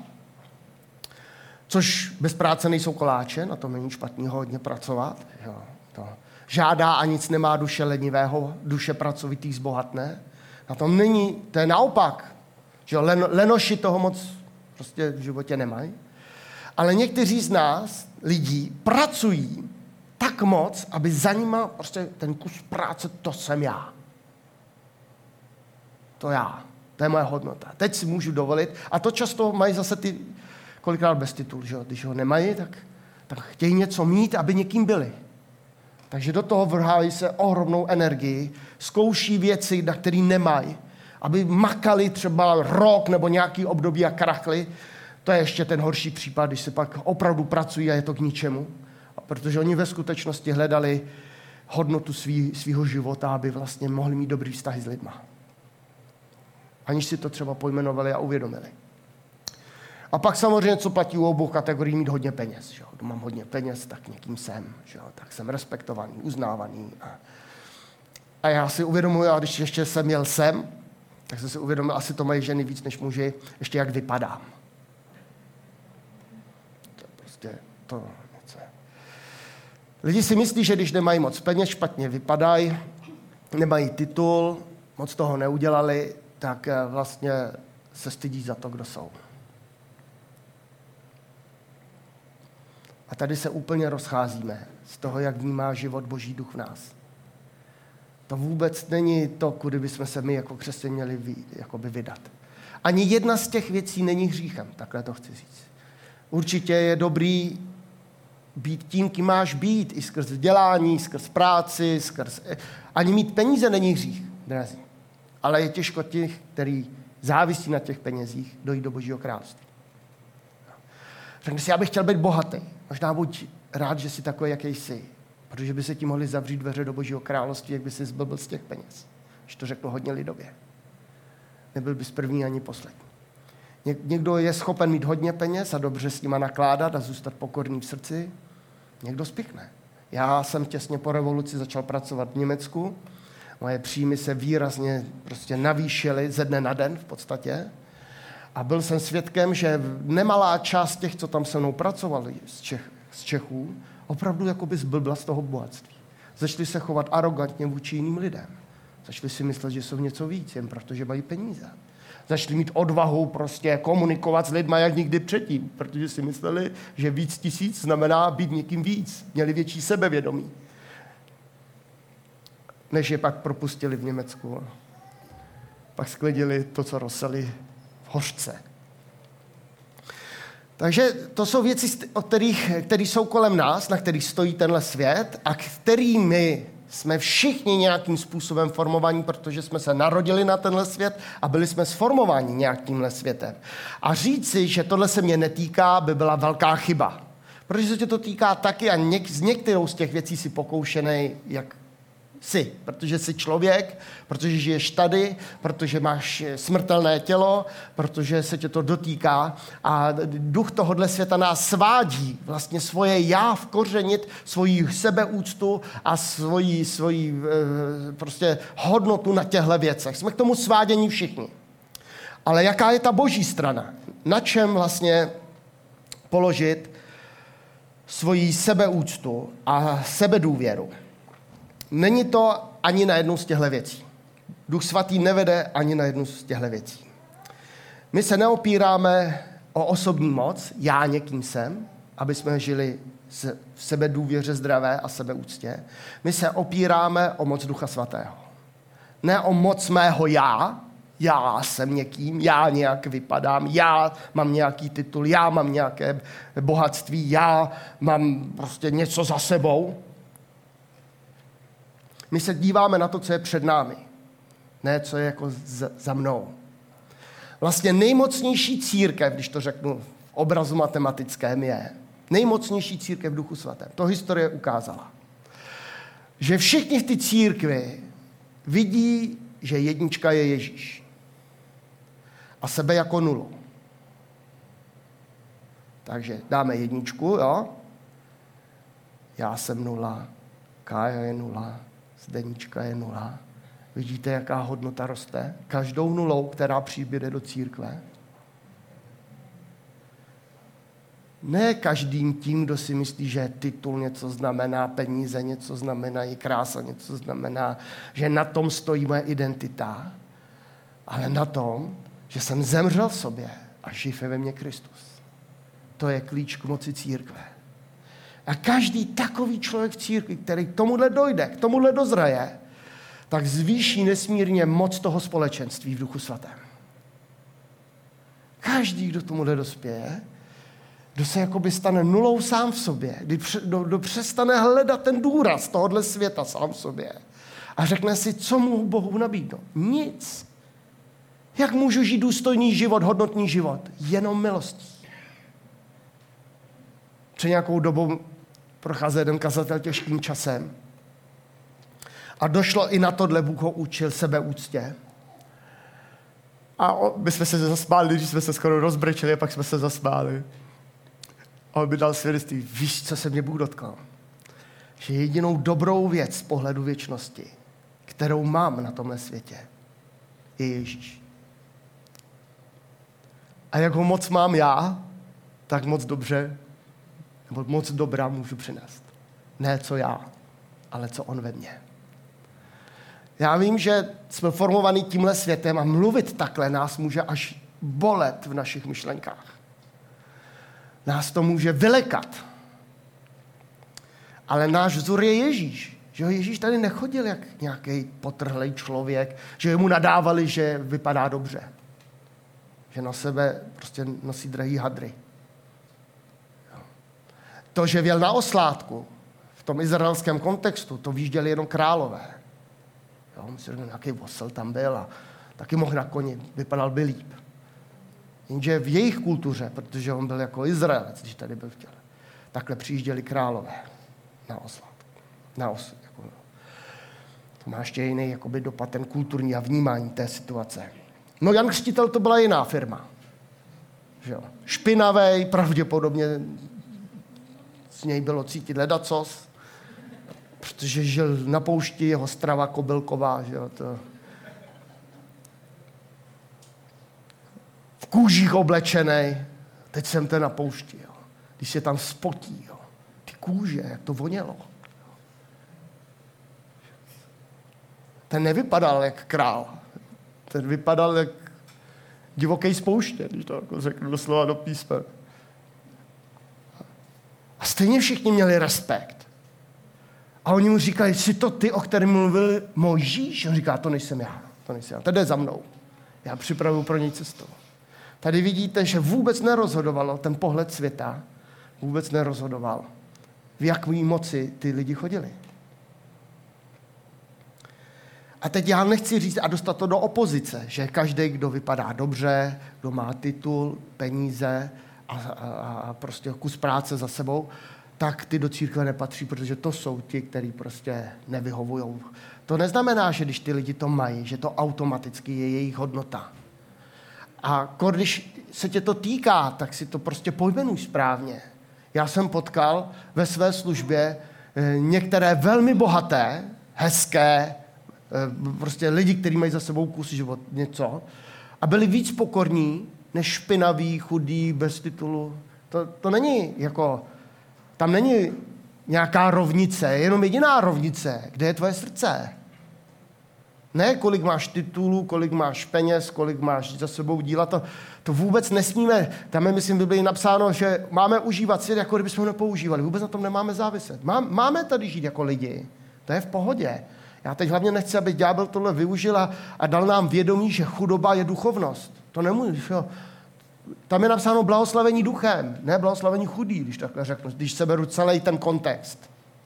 což bez práce nejsou koláče, na tom není špatný hodně pracovat. Jo, to žádá a nic nemá duše lenivého, duše pracovitých zbohatne. Na tom není, to je naopak. Že lenoši toho moc prostě v životě nemají. Ale někteří z nás, lidí, pracují tak moc, aby za nima prostě ten kus práce, to jsem já. To je moje hodnota. Teď si můžu dovolit. A to často mají zase ty, kolikrát bez titulu, že? Když ho nemají, tak chtějí něco mít, aby někým byli. Takže do toho vrhávají se ohromnou energii, zkouší věci, na které nemají, aby makali třeba rok nebo nějaký období a krachli. To je ještě ten horší případ, když se pak opravdu pracují a je to k ničemu. Protože oni ve skutečnosti hledali hodnotu svého života, aby vlastně mohli mít dobrý vztahy s lidma. Aniž si to třeba pojmenovali a uvědomili. A pak samozřejmě, co platí u obou kategorií, mít hodně peněz. Že? Když mám hodně peněz, tak někým jsem. Že? Tak jsem respektovaný, uznávaný. A já si uvědomuji, a když ještě jsem jel sem, tak jsem si uvědomil, asi to mají ženy víc než muži, ještě jak vypadám. To je prostě to něco. Lidi si myslí, že když nemají moc peněz, špatně vypadají, nemají titul, moc toho neudělali, tak vlastně se stydí za to, kdo jsou. A tady se úplně rozcházíme z toho, jak vnímá život Boží duch v nás. To vůbec není to, kudy bychom se my jako křesťané měli vydat. Ani jedna z těch věcí není hříchem, takhle to chci říct. Určitě je dobrý být tím, kým máš být, i skrz vzdělání, skrz práci, ani mít peníze není hřích, drazí. Ale je těžko těch, který závisí na těch penězích, dojít do Božího království. Řekni si, já bych chtěl být bohatý. Možná buď rád, že jsi takový, jaký jsi, protože by se ti mohli zavřít dveře do Božího království, jak by si zblbil z těch peněz. Když to řekl hodně lidově. Nebyl bys první ani poslední. Někdo je schopen mít hodně peněz a dobře s nima nakládat a zůstat pokorný v srdci. Někdo spikne. Já jsem těsně po revoluci začal pracovat v Německu. Moje příjmy se výrazně prostě navýšily ze dne na den v podstatě. A byl jsem svědkem, že nemalá část těch, co tam se mnou pracovali z Čechů, opravdu jakoby zblbla z toho bohatství. Začali se chovat arrogantně vůči jiným lidem. Začali si myslet, že jsou něco víc, jen protože mají peníze. Začali mít odvahu prostě komunikovat s lidma jak nikdy předtím, protože si mysleli, že víc tisíc znamená být někým víc. Měli větší sebevědomí. Než je pak propustili v Německu. Pak sklidili to, co roseli v hořce. Takže to jsou věci, které jsou kolem nás, na kterých stojí tenhle svět a kterými jsme všichni nějakým způsobem formovaní, protože jsme se narodili na tenhle svět a byli jsme sformováni nějakýmhle světem. A říci, že tohle se mě netýká, by byla velká chyba. Protože se tě to týká taky a z některou z těch věcí si pokoušenej, jak jsi. Protože jsi člověk, protože žiješ tady, protože máš smrtelné tělo, protože se tě to dotýká a duch tohohle světa nás svádí vlastně svoje já vkořenit, svoji sebeúctu a svoji prostě hodnotu na těchto věcech. Jsme k tomu svádění všichni. Ale jaká je ta boží strana? Na čem vlastně položit svoji sebeúctu a sebedůvěru? Není to ani na jednu z těchto věcí. Duch svatý nevede ani na jednu z těchto věcí. My se neopíráme o osobní moc, já někým jsem, aby jsme žili v sebedůvěře zdravé a sebeúctě. My se opíráme o moc Ducha svatého. Ne o moc mého já jsem někým, já nějak vypadám, já mám nějaký titul, já mám nějaké bohatství, já mám prostě něco za sebou. My se díváme na to, co je před námi, ne co je jako za mnou. Vlastně nejmocnější církev, když to řeknu v obrazu matematickém, je nejmocnější církev v Duchu svatém. To historie ukázala. Že všichni v té církvi vidí, že jednička je Ježíš. A sebe jako nulu. Takže dáme jedničku, jo? Já jsem nula, Kája je nula, Zdenička je nula. Vidíte, jaká hodnota roste? Každou nulou, která přibude do církve. Ne každým tím, kdo si myslí, že titul něco znamená, peníze něco znamená, i krása něco znamená, že na tom stojí moje identita, ale na tom, že jsem zemřel v sobě a živ je ve mně Kristus. To je klíč k moci církve. A každý takový člověk v církvi, který k tomuhle dojde, k tomuhle dozraje, tak zvýší nesmírně moc toho společenství v Duchu svatém. Každý, kdo tomuhle dospěje, kdo se jakoby stane nulou sám v sobě, kdo přestane hledat ten důraz tohohle světa sám v sobě a řekne si, co mohu Bohu nabídnout. Nic. Jak můžu žít důstojný život, hodnotný život? Jenom milostí. Před nějakou dobou procházel jeden kazatel těžkým časem a došlo i na tohle, Bůh ho učil sebeúctě. A my jsme se zasmáli, když jsme se skoro rozbrečeli a pak jsme se zasmáli. A on mi dal svědectví, víš, co se mě Bůh dotkl? Že jedinou dobrou věc z pohledu věčnosti, kterou mám na tomhle světě, je Ježíš. A jak ho moc mám já, tak moc dobře, nebo moc dobrá můžu přinést. Ne co já, ale co on ve mně. Já vím, že jsme formovaní tímhle světem a mluvit takhle nás může až bolet v našich myšlenkách. Nás to může vylekat. Ale náš vzor je Ježíš. Že Ježíš tady nechodil jak nějaký potrhlej člověk, že mu nadávali, že vypadá dobře. Že na sebe prostě nosí drahý hadry. To, že věl na oslátku, v tom izraelském kontextu, to výjížděli jenom králové. Jo, myslím, že nějaký osel tam byl a taky mohl na koni, vypadal by líp. Jenže v jejich kultuře, protože on byl jako Izraelec, když tady byl v těle, takhle přijížděli králové na oslátku. To má ještě jiný jakoby, dopad, ten kulturní a vnímání té situace. No Jan Křtitel to byla jiná firma. Že jo? Špinavej, pravděpodobně z něj bylo cítit ledacos. protože žil na poušti, jeho strava kobylková, že jo, to... v kůžích oblečenej, teď jsem ten na poušti, jo. Když se tam spotí, jo. Ty kůže, jak to vonělo. Ten nevypadal jak král, ten vypadal jak divoký z pouště, když to jako řeknu doslova do písma. A stejně všichni měli respekt. A oni mu říkali, jsi to ty, o kterém mluvil Mojžíš? On říká, to nejsem já. Tady jde za mnou. Já připravuju pro něj cestu. Tady vidíte, že vůbec nerozhodovalo ten pohled světa, vůbec nerozhodoval, v jaký moci ty lidi chodili. A teď já nechci říct a dostat to do opozice, že každý, kdo vypadá dobře, kdo má titul, peníze a prostě kus práce za sebou, tak ty do církve nepatří, protože to jsou ti, kteří prostě nevyhovujou. To neznamená, že když ty lidi to mají, že to automaticky je jejich hodnota. A když se tě to týká, tak si to prostě pojmenuj správně. Já jsem potkal ve své službě některé velmi bohaté, hezké, prostě lidi, kteří mají za sebou kus život, něco, a byli víc pokorní, než špinaví, chudí, bez titulu. To není jako, tam není nějaká rovnice, je jenom jediná rovnice, kde je tvoje srdce. Ne, kolik máš titulů, kolik máš peněz, kolik máš za sebou díla, to vůbec nesmíme. Tam je, myslím, v Biblii napsáno, že máme užívat svět, jako kdybychom ho nepoužívali. Vůbec na tom nemáme záviset. Máme tady žít jako lidi. To je v pohodě. Já teď hlavně nechci, aby ďábel tohle využil a dal nám vědomí, že chudoba je duchovnost. To nemůžeš, jo. Tam je napsáno blahoslavení duchem, ne blahoslavení chudý, když takhle řeknu, když se beru celý ten kontext.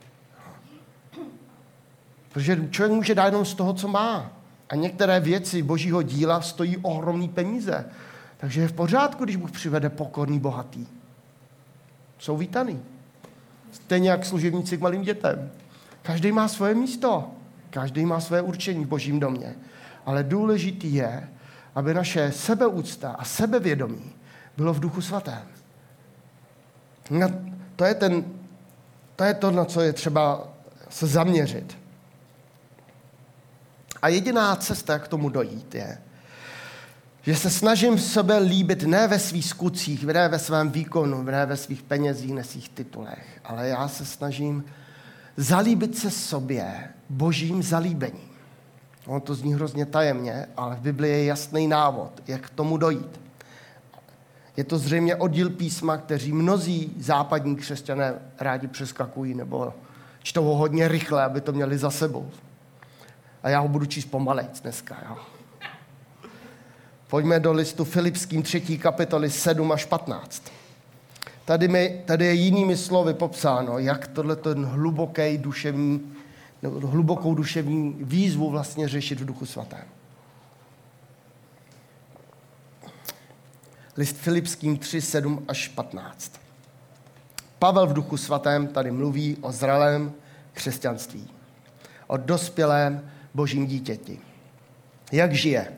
Protože člověk může dát jenom z toho, co má. A některé věci božího díla stojí ohromný peníze. Takže je v pořádku, když Bůh přivede pokorný, bohatý. Jsou vítaný. Stejně jak služebníci k malým dětem. Každý má svoje místo. Každý má své určení v božím domě. Ale důležitý je, aby naše sebeúcta a sebevědomí bylo v Duchu Svatém. To je to, na co je třeba se zaměřit. A jediná cesta, jak k tomu dojít, je, že se snažím sebe líbit ne ve svých skutcích, ne ve svém výkonu, ne ve svých penězích, ne svých titulech, ale já se snažím zalíbit se sobě božím zalíbením. On to zní hrozně tajemně, ale v Biblii je jasný návod, jak k tomu dojít. Je to zřejmě oddíl písma, kteří mnozí západní křesťané rádi přeskakují nebo čtou ho hodně rychle, aby to měli za sebou. A já ho budu číst pomalejc dneska. Jo. Pojďme do listu Filipským 3. kapitoly 7 až 15. Tady je jinými slovy popsáno, jak tohleto hlubokou duševní výzvu vlastně řešit v Duchu Svatém. List Filipským 3, 7 až 15. Pavel v Duchu Svatém tady mluví o zralém křesťanství. O dospělém božím dítěti. Jak žije?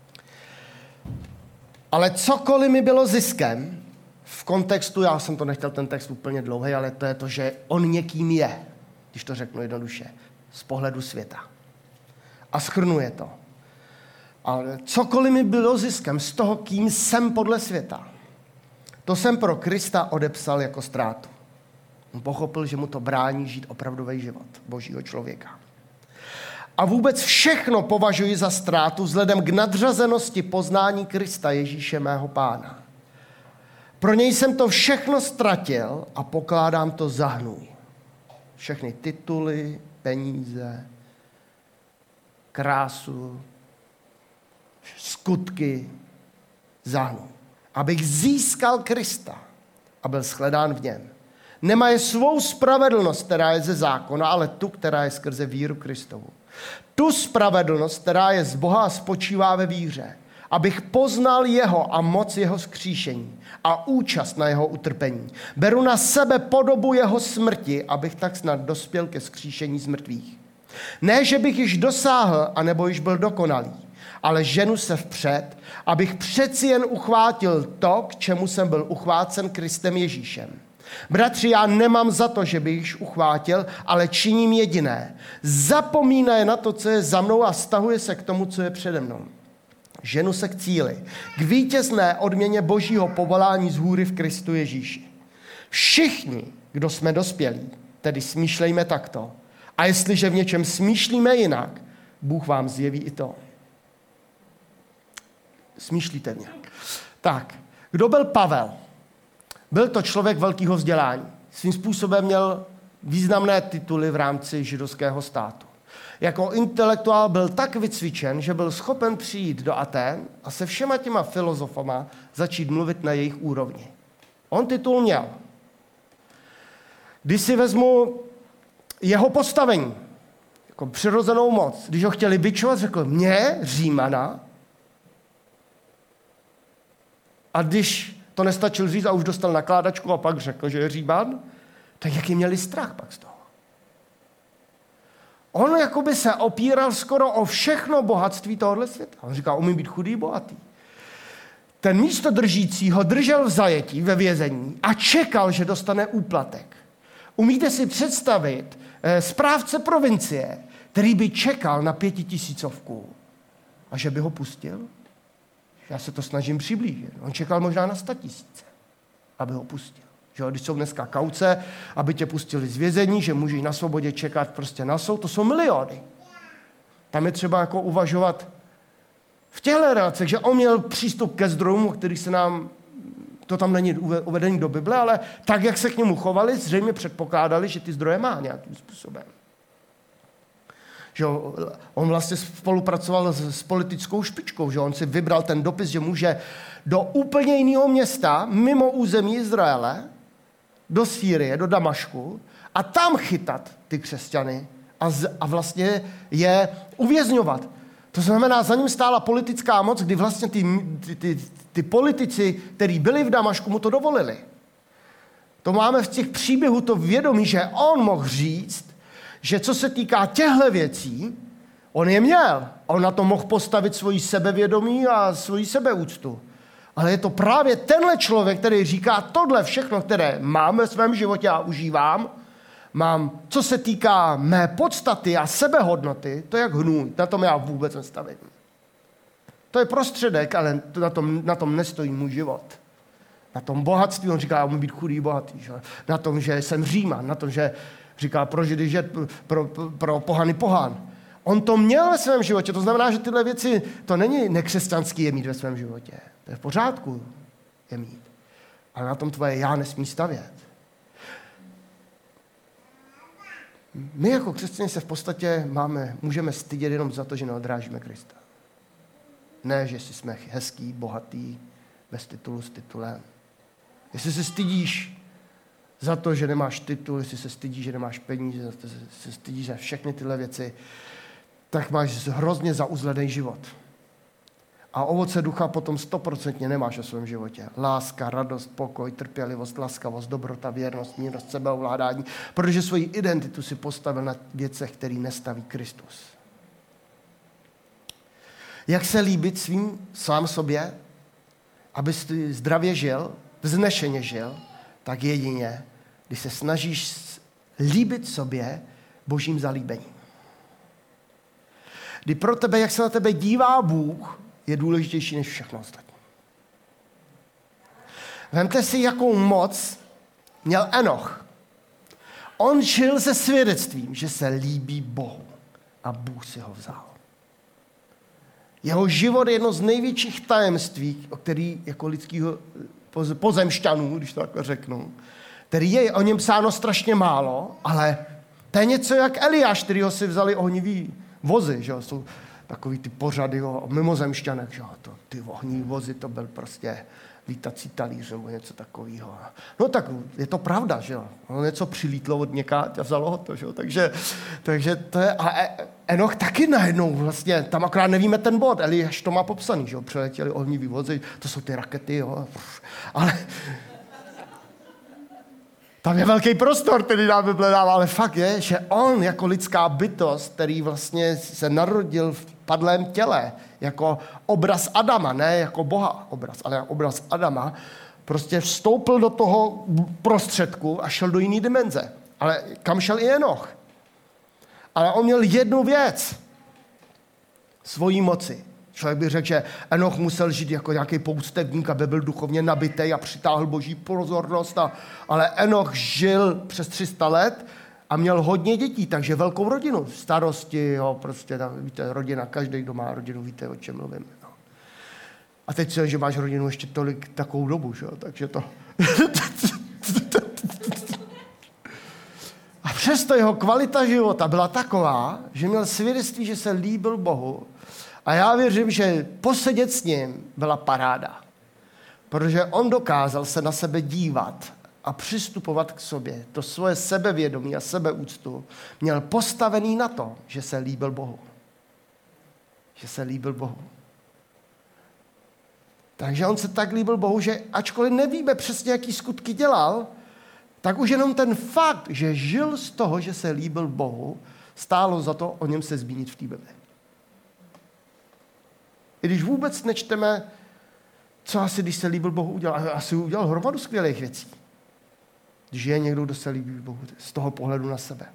Ale cokoliv mi bylo ziskem, v kontextu, já jsem to nechtěl ten text úplně dlouhý, ale to je to, že on někým je, když to řeknu jednoduše, z pohledu světa. A shrnuje to. Ale cokoliv mi bylo ziskem z toho, kým jsem podle světa, to jsem pro Krista odepsal jako ztrátu. On pochopil, že mu to brání žít opravdový život božího člověka. A vůbec všechno považuji za ztrátu vzhledem k nadřazenosti poznání Krista Ježíše mého Pána. Pro něj jsem to všechno ztratil a pokládám to za hnůj. Všechny tituly, peníze, krásu, skutky za hnůj. Abych získal Krista a byl shledán v něm. Nemaje svou spravedlnost, která je ze zákona, ale tu, která je skrze víru Kristovu. Tu spravedlnost, která je z Boha a spočívá ve víře, abych poznal jeho a moc jeho vzkříšení a účast na jeho utrpení. Beru na sebe podobu jeho smrti, abych tak snad dospěl ke vzkříšení z mrtvých. Ne, že bych již dosáhl, anebo již byl dokonalý, ale ženu se vpřed, abych přeci jen uchvátil to, k čemu jsem byl uchvácen Kristem Ježíšem. Bratři, já nemám za to, že bych již uchvátil, ale činím jediné. Zapomínaje na to, co je za mnou a stahuje se k tomu, co je přede mnou. Ženu se k cíli, k vítězné odměně božího povolání z hůry v Kristu Ježíši. Všichni, kdo jsme dospělí, tedy smýšlejme takto. A jestliže v něčem smýšlíme jinak, Bůh vám zjeví i to. Smýšlíte nějak. Tak, kdo byl Pavel? Byl to člověk velkého vzdělání. Svým způsobem měl významné tituly v rámci židovského státu. Jako intelektuál byl tak vycvičen, že byl schopen přijít do Athén a se všema těma filozofama začít mluvit na jejich úrovni. On titul měl. Když si vezmu jeho postavení, jako přirozenou moc, když ho chtěli bičovat, řekl, mě, Římana, a když to nestačil říct a už dostal nakládačku a pak řekl, že je Říman, tak jaký měli strach pak z toho. On jakoby se opíral skoro o všechno bohatství tohohle světa. On říkal, umím být chudý, bohatý. Ten místodržící ho držel v zajetí ve vězení a čekal, že dostane úplatek. Umíte si představit správce provincie, který by čekal na 5 000 a že by ho pustil? Já se to snažím přiblížit. On čekal možná na 100 000, aby ho pustil. Že když jsou dneska kauce, aby tě pustili z vězení, že můžeš na svobodě čekat prostě na soud, to jsou miliony. Tam je třeba jako uvažovat v těchto relacích, že on měl přístup ke zdrojům, který se nám, to tam není uvedený do Bible, ale tak, jak se k němu chovali, zřejmě předpokládali, že ty zdroje má nějakým způsobem. Že on vlastně spolupracoval s politickou špičkou, že on si vybral ten dopis, že může do úplně jiného města, mimo území Izraele, do Sýrie, do Damašku a tam chytat ty křesťany a vlastně je uvězňovat. To znamená, za ním stála politická moc, kdy vlastně ty politici, kteří byli v Damašku, mu to dovolili. To máme v těch příběhů to vědomí, že on mohl říct, že co se týká těchto věcí, on je měl. On na to mohl postavit svoji sebevědomí a svoji sebeúctu. Ale je to právě tenhle člověk, který říká, tohle všechno, které mám ve svém životě a užívám, mám, co se týká mé podstaty a sebehodnoty, to je jak hnůj, na tom já vůbec nestavím. To je prostředek, ale na tom nestojí můj život. Na tom bohatství, on říká, já můžu být chudý bohatý. Že? Na tom, že jsem Říman, na tom, že říká pro Židy žid, pro pohany pohán. On to měl ve svém životě, to znamená, že tyhle věci, to není nekřesťanský je mít ve svém životě. To je v pořádku je mít. Ale na tom tvoje já nesmí stavět. My jako křesťané se v podstatě můžeme stydět jenom za to, že neodrážíme Krista. Ne, že jsme hezký, bohatý, bez titulu, s titulem. Jestli se stydíš za to, že nemáš titul, jestli se stydíš, že nemáš peníze, jestli se stydíš za všechny tyhle věci, tak máš hrozně zauzlený život. A ovoce ducha potom 100% nemáš ve svém životě. Láska, radost, pokoj, trpělivost, laskavost, dobrota, věrnost, mírnost, sebeovládání, protože svoji identitu si postavil na věcech, který nestaví Kristus. Jak se líbit sám sobě, abys zdravě žil, vznešeně žil, tak jedině, když se snažíš líbit sobě božím zalíbením. Kdy pro tebe, jak se na tebe dívá Bůh, je důležitější než všechno ostatní. Vemte si, jakou moc měl Enoch. On žil se svědectvím, že se líbí Bohu a Bůh si ho vzal. Jeho život je jedno z největších tajemství, o který jako lidského pozemšťanů, když to takhle řeknu, který je o něm psáno strašně málo, ale to je něco jak Eliáš, kterýho si vzali ohnivý vozy, že jsou takový ty pořady o mimozemšťanech, že ty ohnivý vozy, to byl prostě lítací talíř nebo něco takového. No tak je to pravda, že jo. Ono něco přilítlo od někáť a vzalo ho to, že jo. Takže to je, a Enoch taky najednou vlastně, tam akorát nevíme ten bod, Eliáš to má popsaný, že jo. Přeletěli ohnivý vozy, to jsou ty rakety, jo. Ale tam je velký prostor, který nám Bible dává, ale fakt je, že on jako lidská bytost, který vlastně se narodil v padlém těle, jako obraz Adama, ne jako Boha obraz, ale jako obraz Adama, prostě vstoupil do toho prostředku a šel do jiné dimenze. Ale kam šel i Enoch? Ale on měl jednu věc. Svojí moci. Člověk by řekl, že Enoch musel žít jako nějaký poustevník, aby byl duchovně nabitej a přitáhl boží pozornost. Ale Enoch žil přes 300 let a měl hodně dětí, takže velkou rodinu. Starosti, jo, prostě, víte, rodina, každý, kdo má rodinu, víte, o čem mluvím. No. A teď si, že máš rodinu ještě takovou dobu, že? Takže to... A přesto jeho kvalita života byla taková, že měl svědectví, že se líbil Bohu. A já věřím, že posedět s ním byla paráda. Protože on dokázal se na sebe dívat a přistupovat k sobě. To svoje sebevědomí a sebeúctu měl postavený na to, že se líbil Bohu. Že se líbil Bohu. Takže on se tak líbil Bohu, že ačkoliv nevíme přesně, jaký skutky dělal, tak už jenom ten fakt, že žil z toho, že se líbil Bohu, stálo za to o něm se zmínit v té Bibli. I když vůbec nečteme, co asi, když se líbil Bohu, udělal. Asi udělal hromadu skvělých věcí. Když je někdo, kdo se líbí Bohu z toho pohledu na sebe.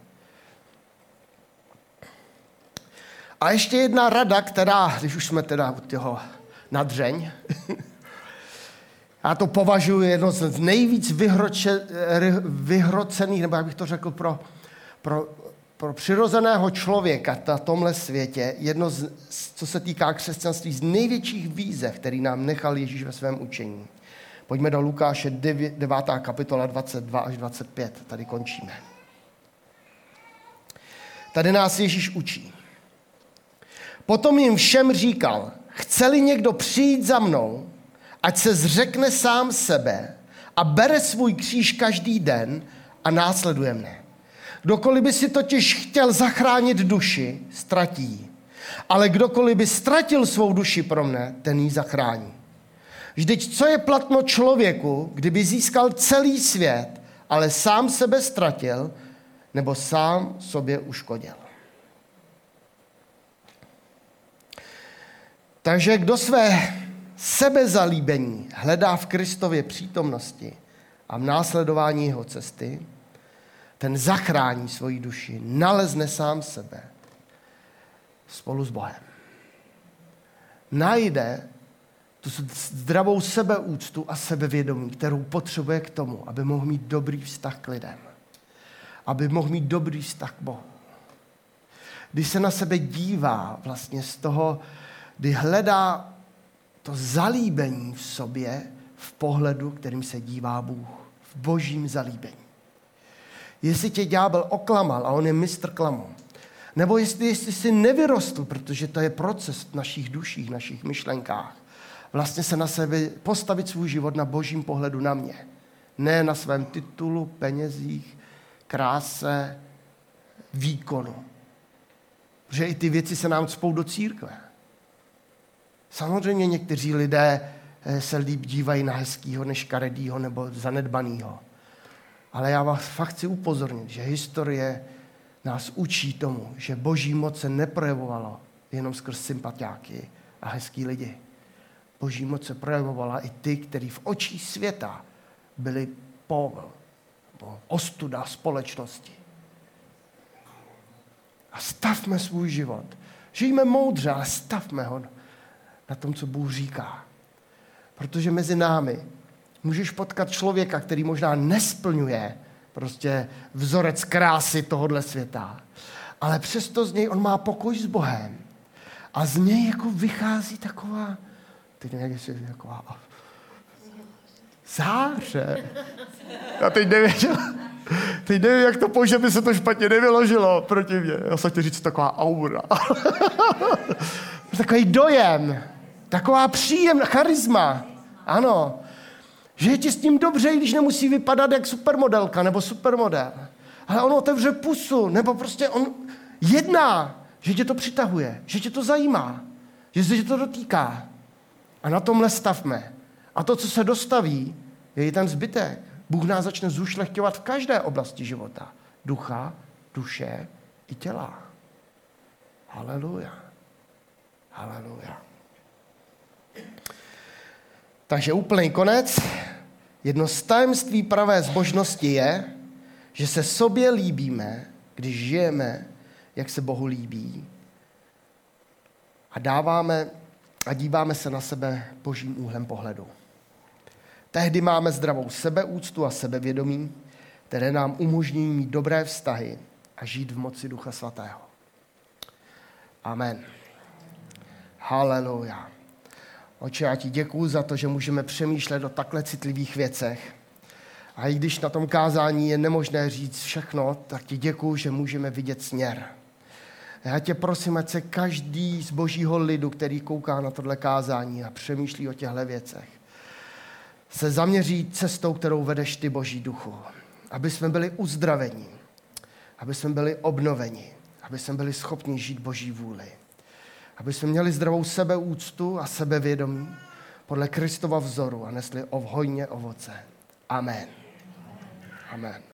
A ještě jedna rada, která, když už jsme teda u toho nadřeň, já to považuji jedno z nejvíc vyhrocených, nebo jak bych to řekl, pro přirozeného člověka na tomhle světě, jedno co se týká křesťanství, z největších výzev, který nám nechal Ježíš ve svém učení. Pojďme do Lukáše 9. kapitola 22 až 25. Tady končíme. Tady nás Ježíš učí. Potom jim všem říkal, chce-li někdo přijít za mnou, ať se zřekne sám sebe a bere svůj kříž každý den a následuje mne. Kdokoliv by si totiž chtěl zachránit duši, ztratí ji. Ale kdokoliv by ztratil svou duši pro mne, ten ji zachrání. Vždyť co je platno člověku, kdyby získal celý svět, ale sám sebe ztratil, nebo sám sobě uškodil. Takže kdo své sebezalíbení hledá v Kristově přítomnosti a v následování jeho cesty, ten zachrání svoji duši, nalezne sám sebe spolu s Bohem. Najde tu zdravou sebeúctu a sebevědomí, kterou potřebuje k tomu, aby mohl mít dobrý vztah k lidem. Aby mohl mít dobrý vztah k Bohu. Když se na sebe dívá vlastně z toho, kdy hledá to zalíbení v sobě v pohledu, kterým se dívá Bůh. V božím zalíbení. Jestli tě ďábel oklamal a on je mistr klamu, nebo jestli jsi nevyrostl, protože to je proces v našich duších, v našich myšlenkách, vlastně se na sebe postavit svůj život na božím pohledu na mě. Ne na svém titulu, penězích, kráse, výkonu. Protože i ty věci se nám cpou do církve. Samozřejmě někteří lidé se líp dívají na hezkýho, než škaredýho nebo zanedbanýho. Ale já vás fakt chci upozornit, že historie nás učí tomu, že boží moc se neprojevovala jenom skrz sympatiáky a hezký lidi. Boží moc se projevovala i ty, kteří v očích světa byli povl, ostuda společnosti. A stavme svůj život. Žijme moudře, ale stavme ho na tom, co Bůh říká. Protože mezi námi můžeš potkat člověka, který možná nesplňuje prostě vzorec krásy tohohle světa. Ale přesto z něj on má pokoj s Bohem. A z něj jako vychází taková, teď nevím, jestli taková záře. Já teď nevím, jak to použít, aby se to špatně nevyložilo proti mě. Já jsem chtěl říct taková aura. Takový dojem. Taková příjemná charisma. Ano. Že je ti s tím dobře, i když nemusí vypadat jak supermodelka nebo supermodel. Ale on otevře pusu, nebo prostě on jedná, že tě to přitahuje, že tě to zajímá, že se tě to dotýká. A na tomhle stavme. A to, co se dostaví, je i ten zbytek. Bůh nás začne zušlechťovat v každé oblasti života. Ducha, duše i těla. Haleluja. Haleluja. Takže úplný konec. Jedno z tajemství pravé zbožnosti je, že se sobě líbíme, když žijeme, jak se Bohu líbí a díváme se na sebe Božím úhlem pohledu. Tehdy máme zdravou sebeúctu a sebevědomí, které nám umožní mít dobré vztahy a žít v moci Ducha Svatého. Amen. Haleluja. Oče, já ti děkuju za to, že můžeme přemýšlet o takhle citlivých věcech. A i když na tom kázání je nemožné říct všechno, tak ti děkuju, že můžeme vidět směr. Já tě prosím, ať se každý z Božího lidu, který kouká na tohle kázání a přemýšlí o těchto věcech, se zaměří cestou, kterou vedeš ty, Boží duchu. Aby jsme byli uzdraveni, aby jsme byli obnoveni, aby jsme byli schopni žít Boží vůli. Aby jsme měli zdravou sebeúctu a sebevědomí podle Kristova vzoru a nesli hojně ovoce. Amen. Amen.